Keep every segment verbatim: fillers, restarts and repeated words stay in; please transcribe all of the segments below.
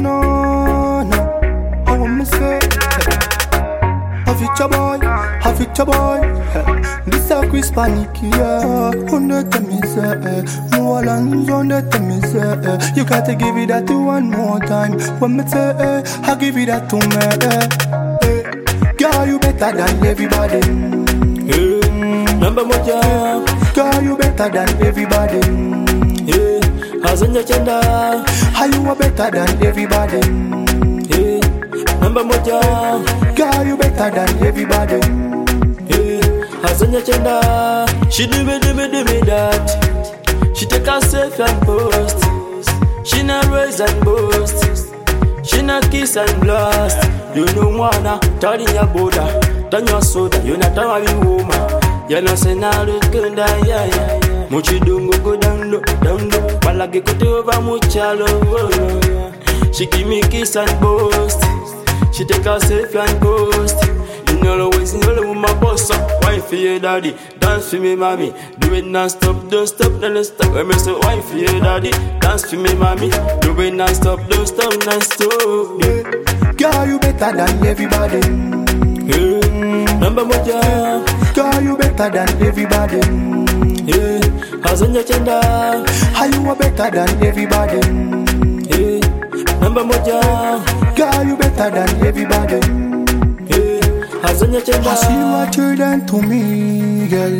no, no. I want me say, have it your boy, have it your boy. This a Chris Panic, yeah. On the temise, eh. More lands on the temise, eh. You gotta give it that to one more time. When me say, eh, I give it that to me, eh. eh. Girl, you better than everybody. Hey, number moja. Girl, you better than everybody. Hey, Azanya Chenda. How you are better than everybody. Hey, number moja. Girl, you better than everybody. Hey, Azanya Chenda. She do me, do me, do me that. She take herself and post. She not raise and boast. She not kiss and blast. You know wanna turn your border, turn your soda. You not a woman. You know say now look good, yeah yeah. Muchi dungo go down low, down low. Palagi kote over muchalo. She give me kiss and boast. She take herself and post. You know always, you know my boss up. Wine for your daddy, dance for me mommy. Do it non-stop, don't stop, don't stop. I say wine for your daddy, dance for me mommy. Do it non-stop, don't stop, non-stop. Yeah. Girl, you better than everybody. Hey, number moja. Girl, you better than everybody. Hey, Azanya Chenda. How you are better than everybody. Hey, number moja. Girl, you better than everybody. Hey, Azanya Chenda. I see what you done to me, girl.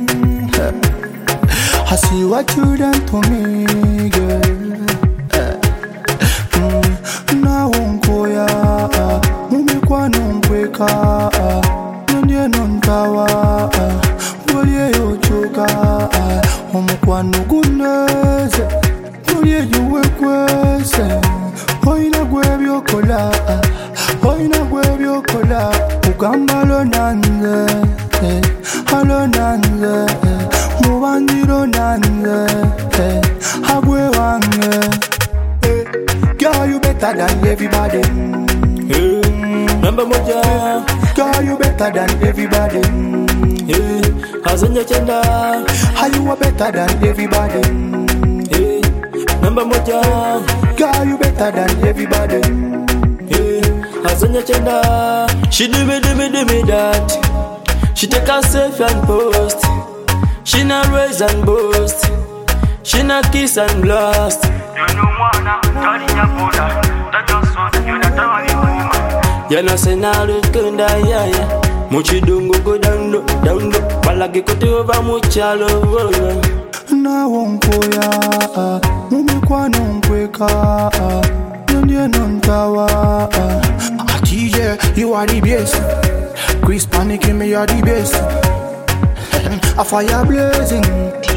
I see what you done to me, girl. Na wonkoya, mumi kwa nongweka. Nonye nontawa, wole yochoka. Omukwa nuguneze, wole yuwekwese. Oina gwebyokola, oina gwebyokola. Ugamba lo nanze, halo nanze. Mubandiro nanze, agwe wange. Girl, you better than everybody. Hey, number moja. Girl, you better than everybody. Hey, Azanya Chenda. How you are better than everybody. Hey, number moja. Girl, you better than everybody. Hey, Azanya Chenda. She do me, do me, do me that. She take herself and post. She not raise and boast. She not kiss and blast. You know wanna turn your border, that just so you not a woman. You know say now look good, yeah yeah. Muchi dungo go down low, down low. Palagi kote over muchalo. Na wonkoya, mumi kwa nongweka. Nonye nontawa. T J, you are the best. Chris Panic, me you are the best. A fire blazing.